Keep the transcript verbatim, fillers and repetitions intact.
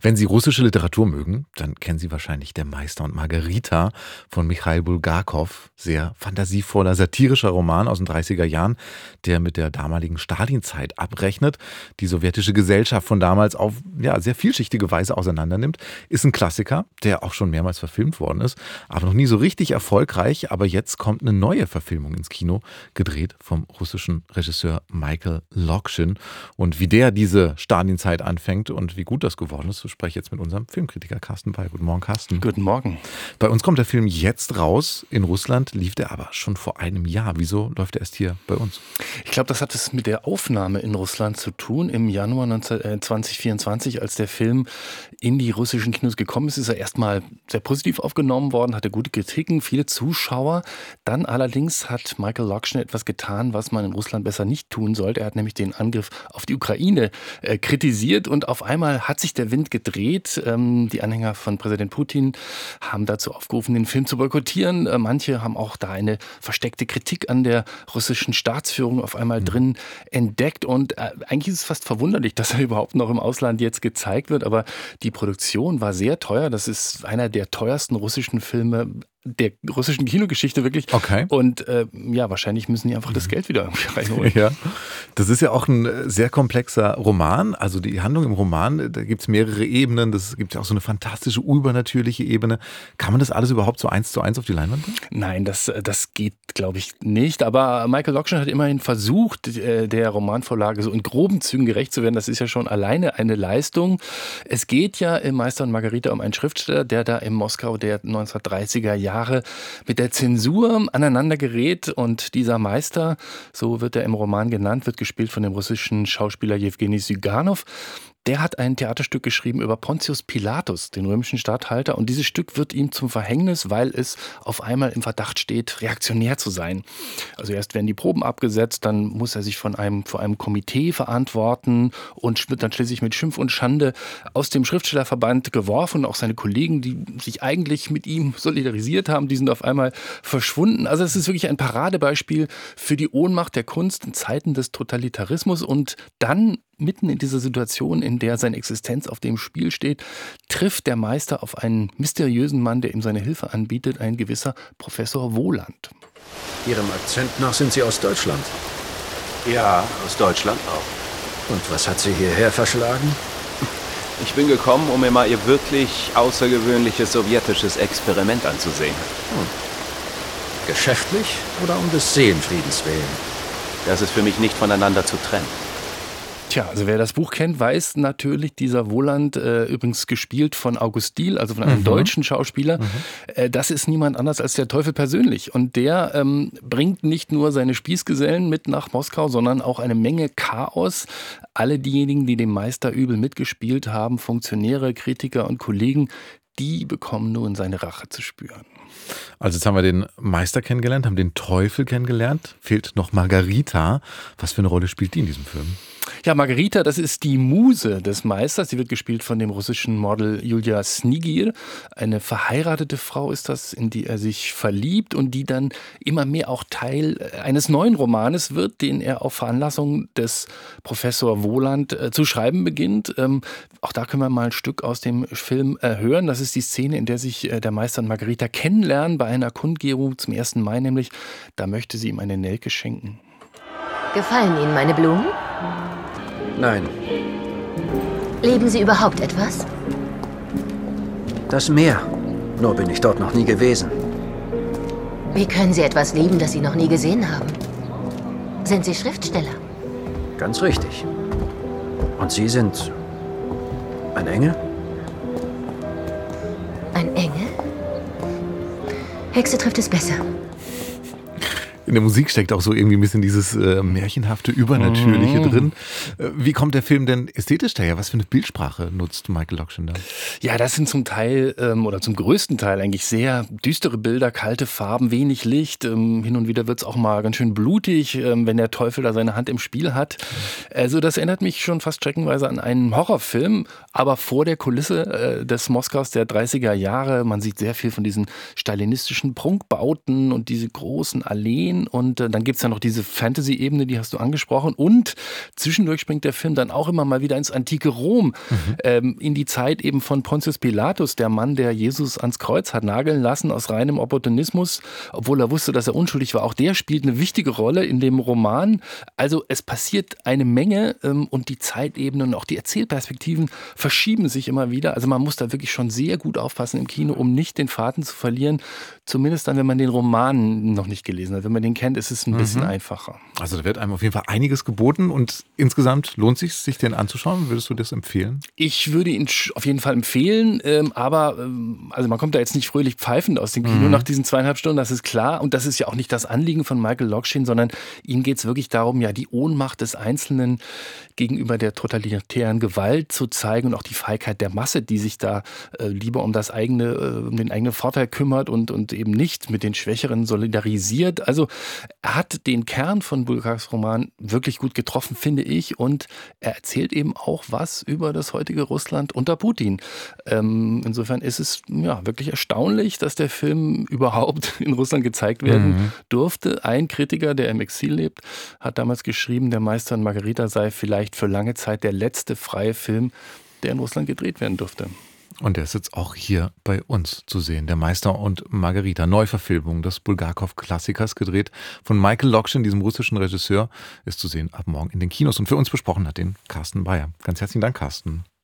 Wenn Sie russische Literatur mögen, dann kennen Sie wahrscheinlich Der Meister und Margarita von Michail Bulgakow. Sehr fantasievoller, satirischer Roman aus den dreißiger Jahren, der mit der damaligen Stalinzeit abrechnet, die sowjetische Gesellschaft von damals auf ja, sehr vielschichtige Weise auseinandernimmt. Ist ein Klassiker, der auch schon mehrmals verfilmt worden ist, aber noch nie so richtig erfolgreich. Aber jetzt kommt eine neue Verfilmung ins Kino, gedreht vom russischen Regisseur Michael Lokshin. Und wie der diese Stalinzeit anfängt und wie gut das geworden ist, so spreche ich jetzt mit unserem Filmkritiker Carsten Beil. Guten Morgen, Carsten. Guten Morgen. Bei uns kommt der Film jetzt raus. In Russland lief der aber schon vor einem Jahr. Wieso läuft er erst hier bei uns? Ich glaube, das hat es mit der Aufnahme in Russland zu tun. Im Januar zwanzig vierundzwanzig, als der Film in die russischen Kinos gekommen ist, ist er erstmal sehr positiv aufgenommen worden, hatte gute Kritiken, viele Zuschauer. Dann allerdings hat Michael Lokshin etwas getan, was man in Russland besser nicht tun sollte. Er hat nämlich den Angriff auf die Ukraine äh, kritisiert und auf einmal hat sich der Wind gedreht. Ähm, die Anhänger von Präsident Putin haben dazu aufgerufen, den Film zu boykottieren. Äh, manche haben auch da eine versteckte Kritik an der russischen Staatsführung auf einmal mhm. drin entdeckt. Und äh, eigentlich ist es fast verwunderlich, dass er überhaupt noch im Ausland jetzt gezeigt wird. Aber die Produktion war sehr teuer. Das ist einer der teuersten russischen Filme der russischen Kinogeschichte wirklich. Okay. Und äh, ja, wahrscheinlich müssen die einfach das Geld wieder irgendwie reinholen. Ja, das ist ja auch ein sehr komplexer Roman. Also die Handlung im Roman, da gibt es mehrere Ebenen. Das gibt ja auch so eine fantastische, übernatürliche Ebene. Kann man das alles überhaupt so eins zu eins auf die Leinwand bringen? Nein, das, das geht, glaube ich, nicht. Aber Michael Lokshin hat immerhin versucht, der Romanvorlage so in groben Zügen gerecht zu werden. Das ist ja schon alleine eine Leistung. Es geht ja im Meister und Margarita um einen Schriftsteller, der da im Moskau der neunzehnhundertdreißiger Jahre Jahre mit der Zensur aneinander gerät und dieser Meister, so wird er im Roman genannt, wird gespielt von dem russischen Schauspieler Jewgeni Syganow. Der hat ein Theaterstück geschrieben über Pontius Pilatus, den römischen Statthalter. Und dieses Stück wird ihm zum Verhängnis, weil es auf einmal im Verdacht steht, reaktionär zu sein. Also erst werden die Proben abgesetzt, dann muss er sich von einem, vor einem Komitee verantworten und wird dann schließlich mit Schimpf und Schande aus dem Schriftstellerverband geworfen. Und auch seine Kollegen, die sich eigentlich mit ihm solidarisiert haben, die sind auf einmal verschwunden. Also es ist wirklich ein Paradebeispiel für die Ohnmacht der Kunst in Zeiten des Totalitarismus. Und dann mitten in dieser Situation, in der seine Existenz auf dem Spiel steht, trifft der Meister auf einen mysteriösen Mann, der ihm seine Hilfe anbietet, ein gewisser Professor Wohland. Ihrem Akzent nach sind Sie aus Deutschland? Ja, aus Deutschland auch. Und was hat Sie hierher verschlagen? Ich bin gekommen, um mir mal Ihr wirklich außergewöhnliches sowjetisches Experiment anzusehen. Hm. Geschäftlich oder um des Seelenfriedens willen? Das ist für mich nicht voneinander zu trennen. Tja, also wer das Buch kennt, weiß natürlich, dieser Wohland, äh, übrigens gespielt von August Diehl, also von einem mhm. deutschen Schauspieler, mhm. äh, das ist niemand anders als der Teufel persönlich. Und der ähm, bringt nicht nur seine Spießgesellen mit nach Moskau, sondern auch eine Menge Chaos. Alle diejenigen, die dem Meister übel mitgespielt haben, Funktionäre, Kritiker und Kollegen, die bekommen nun seine Rache zu spüren. Also jetzt haben wir den Meister kennengelernt, haben den Teufel kennengelernt. Fehlt noch Margarita. Was für eine Rolle spielt die in diesem Film? Ja, Margarita, das ist die Muse des Meisters. Sie wird gespielt von dem russischen Model Julia Snigir. Eine verheiratete Frau ist das, in die er sich verliebt und die dann immer mehr auch Teil eines neuen Romanes wird, den er auf Veranlassung des Professor Wohland äh, zu schreiben beginnt. Ähm, auch da können wir mal ein Stück aus dem Film äh, hören. Das ist die Szene, in der sich äh, der Meister und Margarita kennenlernen, bei einer Kundgebung zum ersten Mai nämlich. Da möchte sie ihm eine Nelke schenken. Gefallen Ihnen meine Blumen? Nein. Lieben Sie überhaupt etwas? Das Meer. Nur bin ich dort noch nie gewesen. Wie können Sie etwas lieben, das Sie noch nie gesehen haben? Sind Sie Schriftsteller? Ganz richtig. Und Sie sind ein Engel? Ein Engel? Hexe trifft es besser. In der Musik steckt auch so irgendwie ein bisschen dieses äh, märchenhafte, Übernatürliche mm. drin. Äh, wie kommt der Film denn ästhetisch daher? Was für eine Bildsprache nutzt Michael Lokshin da? Ja, das sind zum Teil ähm, oder zum größten Teil eigentlich sehr düstere Bilder, kalte Farben, wenig Licht. Ähm, hin und wieder wird es auch mal ganz schön blutig, ähm, wenn der Teufel da seine Hand im Spiel hat. Also das erinnert mich schon fast streckenweise an einen Horrorfilm, aber vor der Kulisse äh, des Moskaus der dreißiger Jahre. Man sieht sehr viel von diesen stalinistischen Prunkbauten und diese großen Alleen. sein. Und äh, dann gibt es ja noch diese Fantasy-Ebene, die hast du angesprochen. Und zwischendurch springt der Film dann auch immer mal wieder ins antike Rom, mhm. ähm, in die Zeit eben von Pontius Pilatus, der Mann, der Jesus ans Kreuz hat nageln lassen aus reinem Opportunismus, obwohl er wusste, dass er unschuldig war. Auch der spielt eine wichtige Rolle in dem Roman. Also es passiert eine Menge ähm, und die Zeitebenen und auch die Erzählperspektiven verschieben sich immer wieder. Also man muss da wirklich schon sehr gut aufpassen im Kino, um nicht den Faden zu verlieren. Zumindest dann, wenn man den Roman noch nicht gelesen hat. Wenn man den kennt, ist es ein mhm. bisschen einfacher. Also da wird einem auf jeden Fall einiges geboten und insgesamt lohnt es sich, sich den anzuschauen. Würdest du das empfehlen? Ich würde ihn auf jeden Fall empfehlen, ähm, aber ähm, also man kommt da jetzt nicht fröhlich pfeifend aus dem Kino mhm. nach diesen zweieinhalb Stunden, das ist klar. Und das ist ja auch nicht das Anliegen von Michael Lockshin, sondern ihm geht es wirklich darum, ja die Ohnmacht des Einzelnen gegenüber der totalitären Gewalt zu zeigen und auch die Feigheit der Masse, die sich da äh, lieber um das eigene, äh, um den eigenen Vorteil kümmert und, und eben nicht mit den Schwächeren solidarisiert. Also er hat den Kern von Bulgakovs Roman wirklich gut getroffen, finde ich, und er erzählt eben auch was über das heutige Russland unter Putin. Ähm, insofern ist es ja wirklich erstaunlich, dass der Film überhaupt in Russland gezeigt werden mhm. durfte. Ein Kritiker, der im Exil lebt, hat damals geschrieben, der Meister und Margarita sei vielleicht für lange Zeit der letzte freie Film, der in Russland gedreht werden durfte. Und der ist jetzt auch hier bei uns zu sehen. Der Meister und Margarita, Neuverfilmung des Bulgakov-Klassikers, gedreht von Michael Lockshin, diesem russischen Regisseur, ist zu sehen ab morgen in den Kinos. Und für uns besprochen hat den Carsten Bayer. Ganz herzlichen Dank, Carsten.